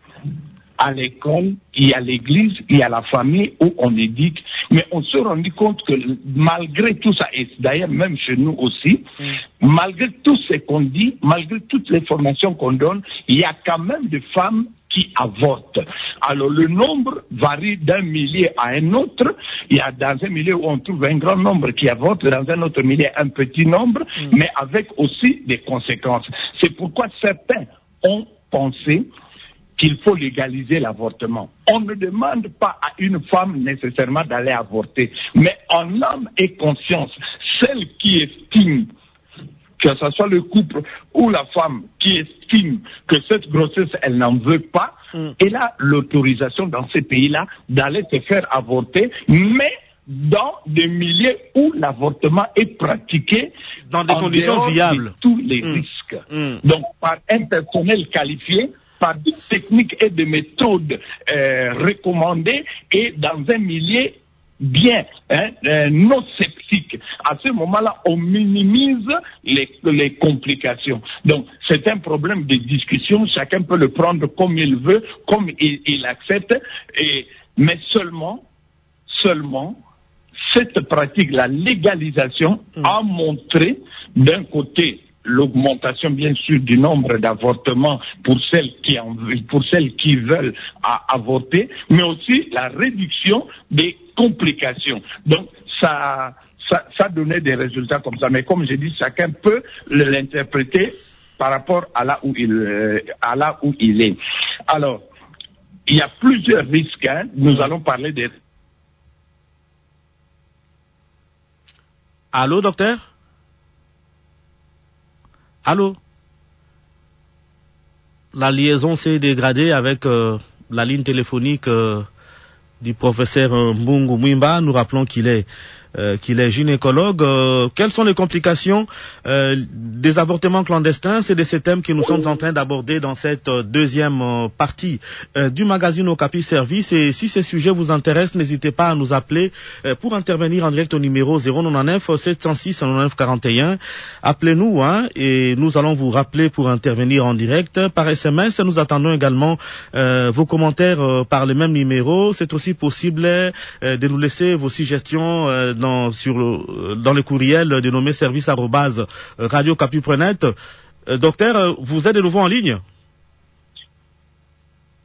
à l'école, il y a l'église, il y a la famille où on éduque. Mais on se rend compte que malgré tout ça, et d'ailleurs même chez nous aussi, mm. malgré tout ce qu'on dit, malgré toutes les formations qu'on donne, il y a quand même des femmes qui avortent. Alors le nombre varie d'un millier à un autre. Il y a dans un milieu où on trouve un grand nombre qui avortent, dans un autre milieu un petit nombre, mm. mais avec aussi des conséquences. C'est pourquoi certains ont pensé qu'il faut légaliser l'avortement. On ne demande pas à une femme nécessairement d'aller avorter, mais en âme et conscience, celle qui estime, que ce soit le couple ou la femme qui estime que cette grossesse, elle n'en veut pas, mm. elle a l'autorisation dans ces pays-là d'aller se faire avorter, mais dans des milieux où l'avortement est pratiqué dans des conditions viables, de tous les mm. risques. Mm. Donc, par un personnel qualifié, par des techniques et des méthodes euh, recommandées et dans un milieu bien, hein, euh, non sceptique. À ce moment-là, on minimise les, les complications. Donc, c'est un problème de discussion. Chacun peut le prendre comme il veut, comme il, il accepte. Et, mais seulement, seulement, cette pratique, la légalisation, mmh. a montré d'un côté l'augmentation, bien sûr, du nombre d'avortements pour celles qui en, pour celles qui veulent à, avorter, mais aussi la réduction des complications. Donc, ça, ça, ça donnait des résultats comme ça. Mais comme j'ai dit, chacun peut l'interpréter par rapport à là où il, euh, à là où il est. Alors, il y a plusieurs risques. Hein. Nous allons parler des... Allô, docteur? Allô? La liaison s'est dégradée avec euh, la ligne téléphonique euh, du professeur euh, Mbungu Mwimba. Nous rappelons qu'il est euh, qu'il est gynécologue. Euh, quelles sont les complications euh, des avortements clandestins? C'est de ces thèmes que nous sommes en train d'aborder dans cette euh, deuxième euh, partie euh, du magazine Okapi Service. Et si ces sujets vous intéressent, n'hésitez pas à nous appeler euh, pour intervenir en direct au numéro zéro neuf sept zéro six neuf quarante et un. Appelez-nous hein, et nous allons vous rappeler pour intervenir en direct par S M S. Nous attendons également euh, vos commentaires euh, par le même numéro. C'est aussi possible euh, de nous laisser vos suggestions euh, dans, sur le, dans le courriel dénommé service arobase radio capi point net. Euh, docteur, vous êtes de nouveau en ligne?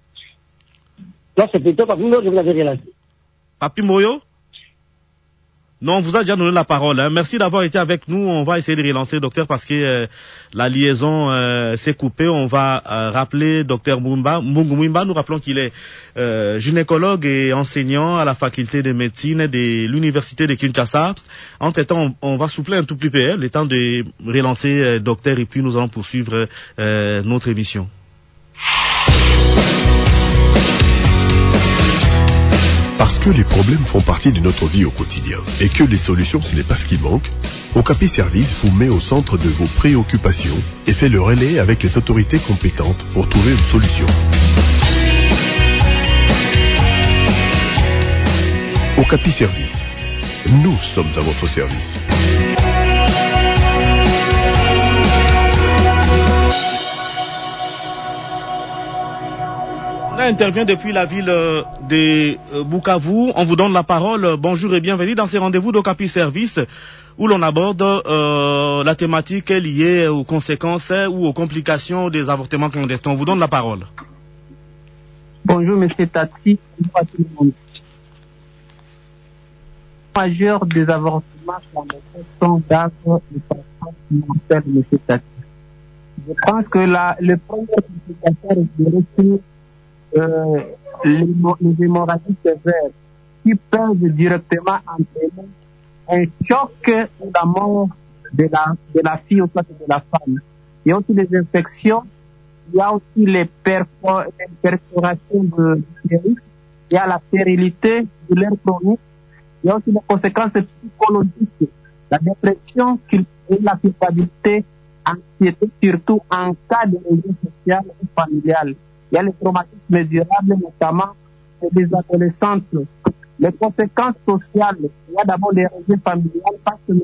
Non, c'est plutôt Papi Moyo, je vous l'avais relancé. Papi Moyo? Non, on vous a déjà donné la parole. Hein. Merci d'avoir été avec nous. On va essayer de relancer, docteur, parce que euh, la liaison euh, s'est coupée. On va euh, rappeler docteur Mumba. Mumba, nous rappelons qu'il est euh, gynécologue et enseignant à la faculté de médecine de l'université de Kinshasa. Entre-temps, on, on va souffler un tout petit peu, hein, le temps de relancer euh, docteur, et puis nous allons poursuivre euh, notre émission. Parce que les problèmes font partie de notre vie au quotidien et que les solutions, ce n'est pas ce qui manque, Okapi Service vous met au centre de vos préoccupations et fait le relais avec les autorités compétentes pour trouver une solution. Okapi Service. Nous sommes à votre service. On intervient depuis la ville de Bukavu. On vous donne la parole. Bonjour et bienvenue dans ces rendez-vous d'Okapi Service où l'on aborde euh, la thématique liée aux conséquences ou aux complications des avortements clandestins. On vous donne la parole. Bonjour Monsieur Tati. Bonjour à tout le monde. Le majeur des avortements clandestins sont d'avre de façon financière, Monsieur Tati. Je pense que la, le premier complicateur est de retour Euh, les, les hémorragies sévères qui peuvent directement entraîner un choc ou la mort de la, de la fille ou soit de la femme. Il y a aussi les infections, il y a aussi les, perfo, les perforations de l'utérus, il y a la stérilité de l'air chronique, il y a aussi les conséquences psychologiques, la dépression et la culpabilité, anxiété, surtout en cas de réseau social ou familial. Il y a les traumatismes mesurables, notamment chez les adolescentes. Les conséquences sociales, il y a d'abord les régions familiales, parce que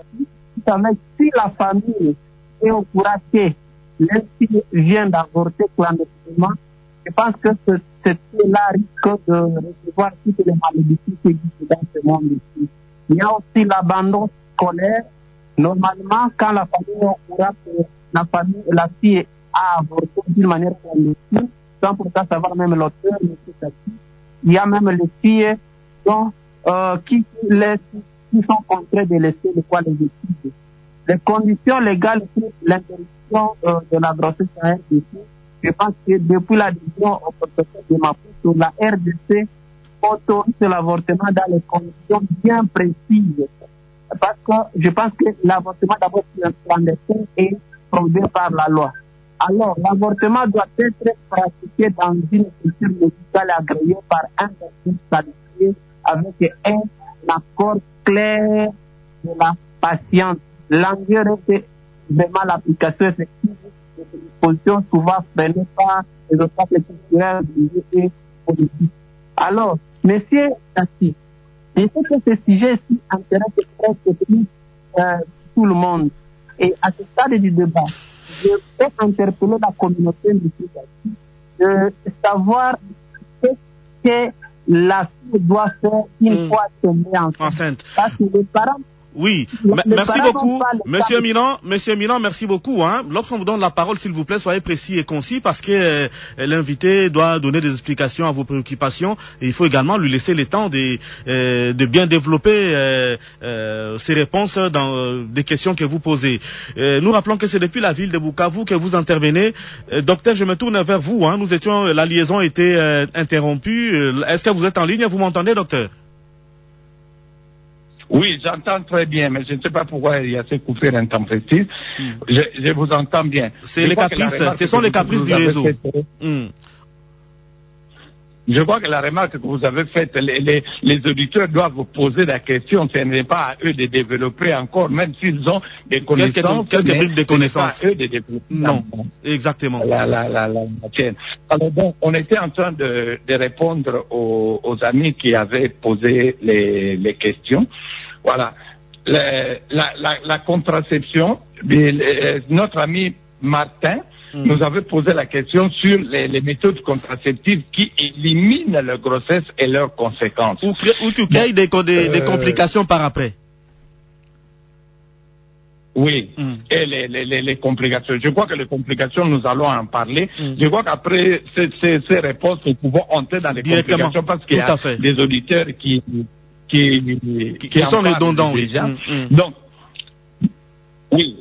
si la famille est au courant que l'infime vient d'avorter clandestinement, je pense que cette fille-là risque de recevoir toutes les malédictions qui existent dans ce monde ici. Il y a aussi l'abandon scolaire. Normalement, quand la famille est au courant que la famille, la fille a avorté d'une manière clandestine, sans pourtant savoir même l'auteur, il y a même les filles dont, euh, qui, les, qui sont contraintes de laisser le quoi les études. Les conditions légales pour l'interruption euh, de la grossesse en R D C, je pense que depuis l'adhésion au protocole de Maputo, la R D C autorise l'avortement dans les conditions bien précises. Parce que je pense que l'avortement d'abord clandestin est fondé par la loi. Alors, l'avortement doit être pratiqué dans une structure médicale agréée par un médecin qualifié avec un accord clair de la patiente. L'enjeu est vraiment l'application effective de ces dispositions, souvent freinées par les obstacles culturels et politiques. Alors, monsieur Tati, je sais que ce sujet-ci intéresse presque tout, euh, tout le monde. Et à ce stade du débat, je peux interpeller la communauté de savoir ce que la fille doit faire une mmh. fois tombée enceinte. Parce que les parents Oui, M merci beaucoup, Monsieur Milan. Monsieur Milan, merci beaucoup. Hein. Lorsqu'on vous donne la parole, s'il vous plaît, soyez précis et concis parce que euh, l'invité doit donner des explications à vos préoccupations et il faut également lui laisser le temps de, euh, de bien développer euh, euh, ses réponses dans euh, des questions que vous posez. Euh, nous rappelons que c'est depuis la ville de Bukavu que vous intervenez. Euh, docteur, je me tourne vers vous. Hein. Nous étions, la liaison était euh, interrompue. Est-ce que vous êtes en ligne? Vous m'entendez, docteur? Oui, j'entends très bien, mais je ne sais pas pourquoi il y a ces coupures intempestives. Mm. Je, je vous entends bien. C'est les caprices, ce sont les caprices du réseau. Fait, mm. Je crois que la remarque que vous avez faite, les, les, les auditeurs doivent vous poser la question. Ce n'est pas à eux de développer encore, même s'ils ont des connaissances. Quelques, quelques briques de connaissances. Ce n'est pas à eux de développer. Non, exactement. La, la, la, la, la chaîne. Alors bon, on était en train de, de répondre aux, aux amis qui avaient posé les, les questions. Voilà. Le, la, la, la contraception, le, notre ami Martin mmh. nous avait posé la question sur les, les méthodes contraceptives qui éliminent la grossesse et leurs conséquences. Ou, ou tu crées des, des, des complications par après. Oui, mmh. et les, les, les complications. Je crois que les complications, nous allons en parler. Mmh. Je crois qu'après ces, ces, ces réponses, nous pouvons entrer dans les complications parce qu'il y a des auditeurs qui... qui qui, qui, qui, qui sont en parlent redondants, déjà. oui. Mm, mm. Donc, oui.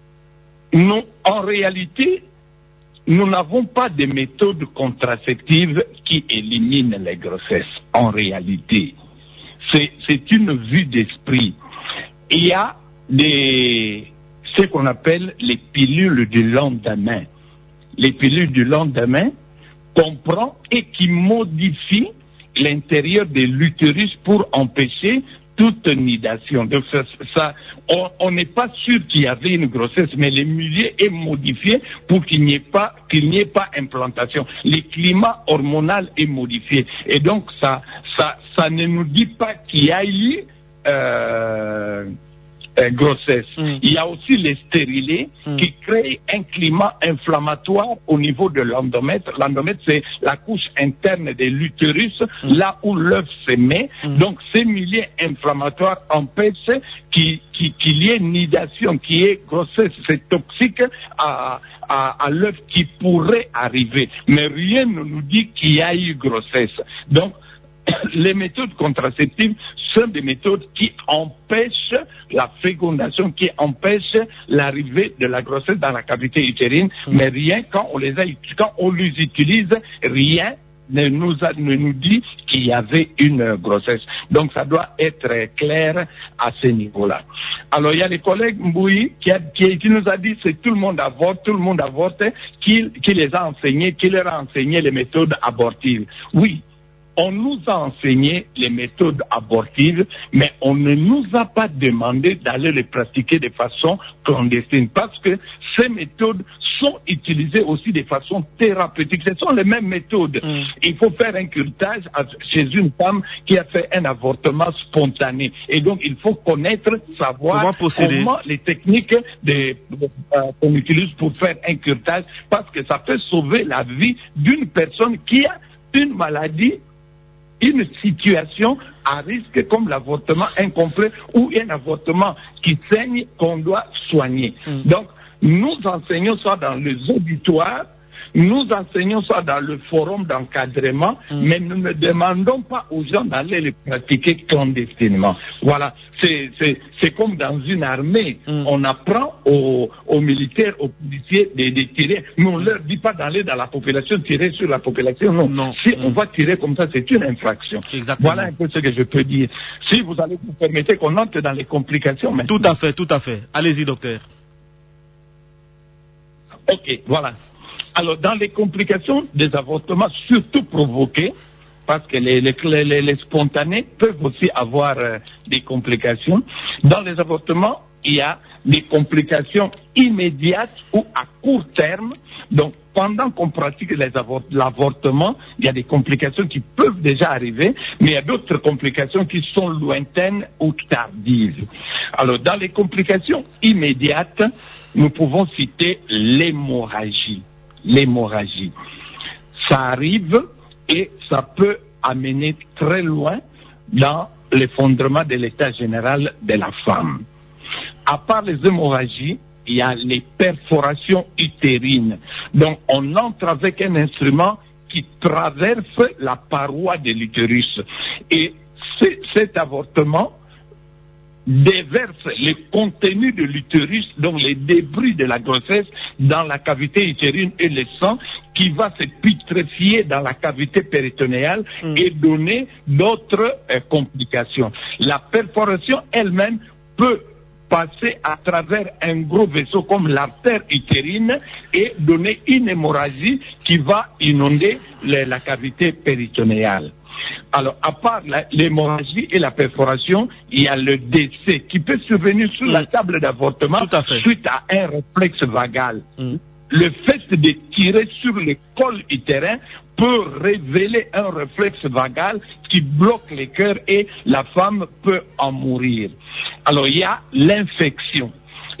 Nous, en réalité, nous n'avons pas de méthodes contraceptives qui éliminent les grossesses. En réalité, c'est, c'est une vue d'esprit. Il y a des, ce qu'on appelle les pilules du lendemain. Les pilules du lendemain comprennent et qui modifient l'intérieur de l'utérus pour empêcher toute nidation. Donc ça, ça on n'est pas sûr qu'il y avait une grossesse, mais le milieu est modifié pour qu'il n'y ait pas qu'il n'y ait pas implantation. Le climat hormonal est modifié et donc ça ça ça ne nous dit pas qu'il y a eu euh, Euh, grossesse. Mm. Il y a aussi les stérilés mm. qui créent un climat inflammatoire au niveau de l'endomètre. L'endomètre, c'est la couche interne de l'utérus, mm. là où l'œuf se met. Mm. Donc, ces milieux inflammatoires empêchent qu'il, qu'il, qu'il y ait nidation, qu'il y ait grossesse. C'est toxique à, à, à l'œuf qui pourrait arriver. Mais rien ne nous dit qu'il y a eu grossesse. Donc, les méthodes contraceptives sont des méthodes qui empêchent la fécondation, qui empêchent l'arrivée de la grossesse dans la cavité utérine, mmh. mais rien, quand on les a, quand on les utilise, rien ne nous, a, ne nous dit qu'il y avait une grossesse. Donc ça doit être clair à ce niveau-là. Alors il y a les collègues Mbouyi qui, a, qui, qui nous a dit que tout le monde avorte, tout le monde avorte, qui, qui les a enseignés, qui leur a enseigné les méthodes abortives. Oui. On nous a enseigné les méthodes abortives, mais on ne nous a pas demandé d'aller les pratiquer de façon clandestine, parce que ces méthodes sont utilisées aussi de façon thérapeutique. Ce sont les mêmes méthodes. Mm. Il faut faire un curetage chez une femme qui a fait un avortement spontané. Et donc, il faut connaître, savoir comment, comment les techniques de, de, euh, qu'on utilise pour faire un curetage, parce que ça peut sauver la vie d'une personne qui a une maladie, une situation à risque comme l'avortement incomplet ou un avortement qui saigne qu'on doit soigner. Mm. Donc, nous enseignons ça dans les auditoires, nous enseignons ça dans le forum d'encadrement, mm. mais nous ne demandons pas aux gens d'aller les pratiquer clandestinement. Voilà, c'est, c'est, c'est comme dans une armée, mm. on apprend aux, aux militaires, aux policiers de, de tirer, mais on ne leur dit pas d'aller dans la population, tirer sur la population, non. non. Si mm. on va tirer comme ça, c'est une infraction. Exactement. Voilà un peu ce que je peux dire. Si vous allez vous permettre qu'on entre dans les complications. Maintenant. Tout à fait, tout à fait. Allez-y, docteur. Ok, voilà. Alors, dans les complications des avortements, surtout provoqués, parce que les, les, les, les spontanés peuvent aussi avoir euh, des complications. Dans les avortements, il y a des complications immédiates ou à court terme. Donc, pendant qu'on pratique les avort- l'avortement, il y a des complications qui peuvent déjà arriver, mais il y a d'autres complications qui sont lointaines ou tardives. Alors, dans les complications immédiates, nous pouvons citer l'hémorragie. L'hémorragie. Ça arrive et ça peut amener très loin dans l'effondrement de l'état général de la femme. À part les hémorragies, il y a les perforations utérines. Donc, on entre avec un instrument qui traverse la paroi de l'utérus. Et cet avortement déverse les contenus de l'utérus, donc les débris de la grossesse, dans la cavité utérine et le sang qui va se putréfier dans la cavité péritonéale mm. et donner d'autres euh, complications. La perforation elle-même peut passer à travers un gros vaisseau comme l'artère utérine et donner une hémorragie qui va inonder le, la cavité péritonéale. Alors, à part la, l'hémorragie et la perforation, il y a le décès qui peut survenir sur mmh. la table d'avortement à suite à un réflexe vagal. Mmh. Le fait de tirer sur le col utérin peut révéler un réflexe vagal qui bloque les cœurs et la femme peut en mourir. Alors, il y a l'infection.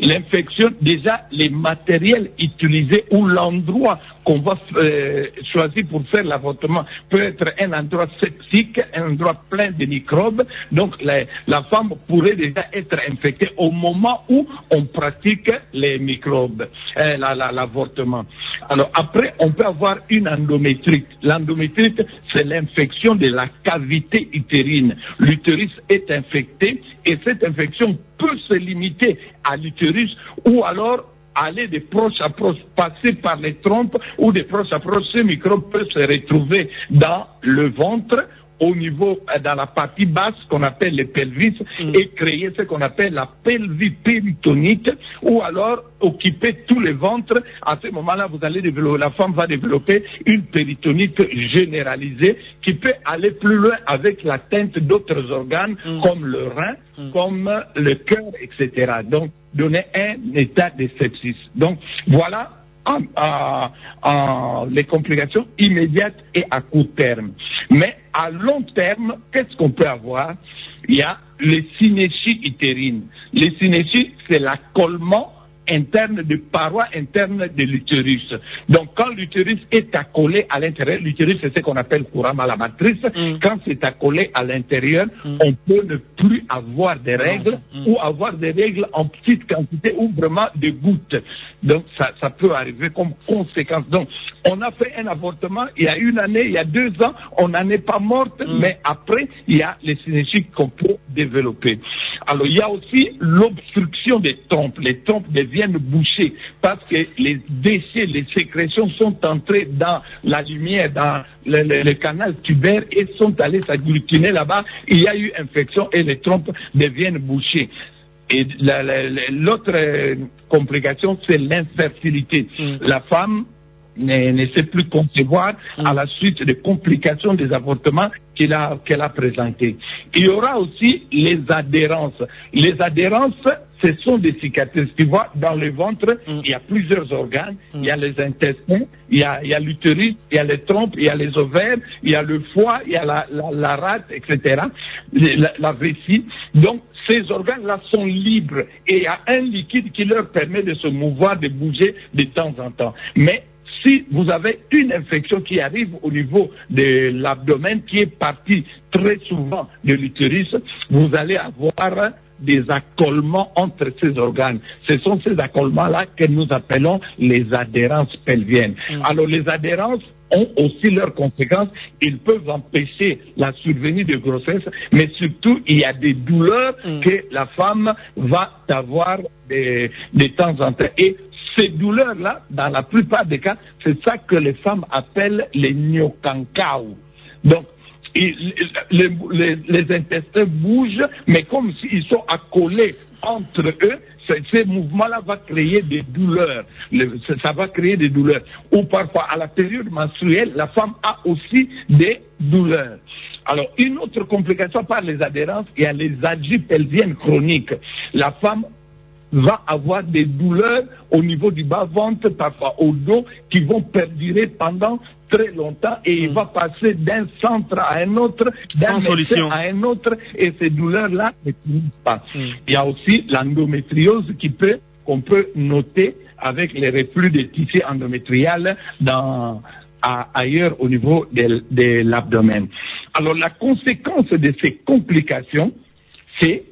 l'infection, déjà les matériels utilisés ou l'endroit qu'on va euh, choisir pour faire l'avortement peut être un endroit septique, un endroit plein de microbes. Donc la, la femme pourrait déjà être infectée au moment où on pratique les microbes, euh, la, la, l'avortement. Alors après, on peut avoir une endométrite. L'endométrite, c'est l'infection de la cavité utérine. L'utérus est infecté et cette infection peut se limiter à l'utérus ou alors aller de proche à proche, passer par les trompes ou de proche à proche, ce microbe peut se retrouver dans le ventre, au niveau, dans la partie basse qu'on appelle le pelvis, mm. et créer ce qu'on appelle la pelvipéritonite, ou alors occuper tout le ventre. À ce moment-là, vous allez développer, la femme va développer une péritonite généralisée qui peut aller plus loin avec l'atteinte d'autres organes, mm. comme le rein, mm. comme le cœur, et cetera. Donc, donner un état de sepsis. Donc, voilà En, en, en, les complications immédiates et à court terme. Mais à long terme, qu'est-ce qu'on peut avoir? Il y a les synéchies utérines. Les synéchies, c'est l'accollement interne de parois internes de l'utérus. Donc, quand l'utérus est accolé à l'intérieur, l'utérus, c'est ce qu'on appelle couramment la matrice. Mm. Quand c'est accolé à l'intérieur, mm. on peut ne plus avoir des règles mm. ou avoir des règles en petite quantité ou vraiment des gouttes. Donc, ça, ça peut arriver comme conséquence. Donc, on a fait un avortement il y a une année, il y a deux ans, on n'en est pas morte, mm. mais après, il y a les synéchies qu'on peut développer. Alors, il y a aussi l'obstruction des trompes. Les trompes deviennent bouchées parce que les déchets, les sécrétions sont entrées dans la lumière, dans le, le, le canal tubaire et sont allés s'agglutiner là-bas. Il y a eu infection et les trompes deviennent bouchées. Et la, la, la, l'autre euh, complication, c'est l'infertilité. Mm. La femme ne, ne sait plus concevoir mm. à la suite des complications des avortements qu'elle a, qu'elle a présentées. Il y aura aussi les adhérences. Les adhérences, ce sont des cicatrices. Tu vois, dans le ventre, mm. il y a plusieurs organes. Mm. Il y a les intestins, il y a, il y a l'utérus, il y a les trompes, il y a les ovaires, il y a le foie, il y a la, la, la rate, et cetera. La, la vessie. Donc, ces organes-là sont libres et il y a un liquide qui leur permet de se mouvoir, de bouger de temps en temps. Mais si vous avez une infection qui arrive au niveau de l'abdomen, qui est partie très souvent de l'utérus, vous allez avoir des accolements entre ces organes. Ce sont ces accolements-là que nous appelons les adhérences pelviennes. Mmh. Alors les adhérences ont aussi leurs conséquences. Ils peuvent empêcher la survenue de grossesse, mais surtout, il y a des douleurs mmh. que la femme va avoir de, de temps en temps. Et ces douleurs-là, dans la plupart des cas, c'est ça que les femmes appellent les nyokankao. Donc, Et les, les, les intestins bougent, mais comme s'ils sont accolés entre eux, ces mouvements-là vont créer des douleurs. Le, ça va créer des douleurs. Ou parfois, à la période menstruelle, la femme a aussi des douleurs. Alors, une autre complication par les adhérences, il y a les algies pelviennes chroniques. La femme va avoir des douleurs au niveau du bas-ventre, parfois au dos, qui vont perdurer pendant très longtemps et mmh. il va passer d'un centre à un autre, d'un médecin à un autre, et ces douleurs-là ne finissent pas. Mmh. Il y a aussi l'endométriose qui peut, qu'on peut noter avec les reflux de tissu endométrial dans, à, ailleurs au niveau de, de l'abdomen. Alors la conséquence de ces complications, c'est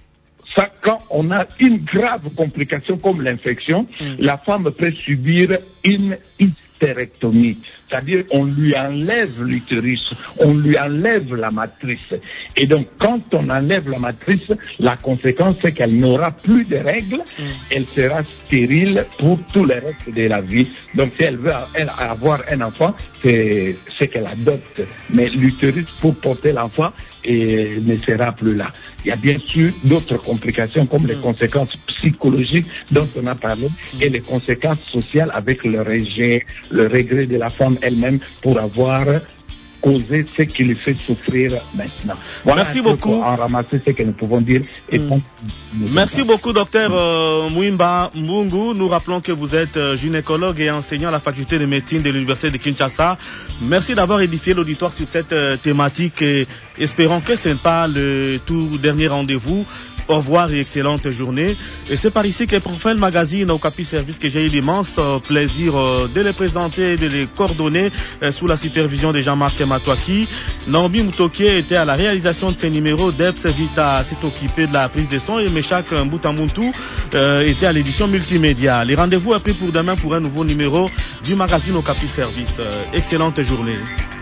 ça, quand on a une grave complication comme l'infection, mmh. la femme peut subir une hystérectomie. C'est-à-dire, on lui enlève l'utérus, on lui enlève la matrice. Et donc, quand on enlève la matrice, la conséquence, c'est qu'elle n'aura plus de règles, mmh. elle sera stérile pour tout le reste de la vie. Donc, si elle veut elle, avoir un enfant, c'est, c'est qu'elle adopte. Mais l'utérus, pour porter l'enfant, et ne sera plus là. Il y a bien sûr d'autres complications comme les conséquences psychologiques dont on a parlé et les conséquences sociales avec le rejet, le regret de la femme elle-même pour avoir causé ce qui lui fait souffrir maintenant. Voilà. Merci beaucoup. Pour en ramasser ce que nous pouvons dire et mmh. Merci beaucoup, docteur euh, Mouimba Mbungu. Nous rappelons que vous êtes euh, gynécologue et enseignant à la faculté de médecine de l'université de Kinshasa. Merci d'avoir édifié l'auditoire sur cette euh, thématique et espérons que ce n'est pas le tout dernier rendez-vous. Au revoir et excellente journée. Et c'est par ici que pour fin le magazine au Capi Service que j'ai eu l'immense euh, plaisir euh, de les présenter, de les coordonner euh, sous la supervision de Jean-Marc Matouaki. Naomi Moutoké était à la réalisation de ces numéros. Debs Vita s'est occupé de la prise de son et Meshak Mbutamuntu euh, était à l'édition multimédia. Les rendez-vous est pris pour demain pour un nouveau numéro du magazine au Capi Service. Euh, excellente journée.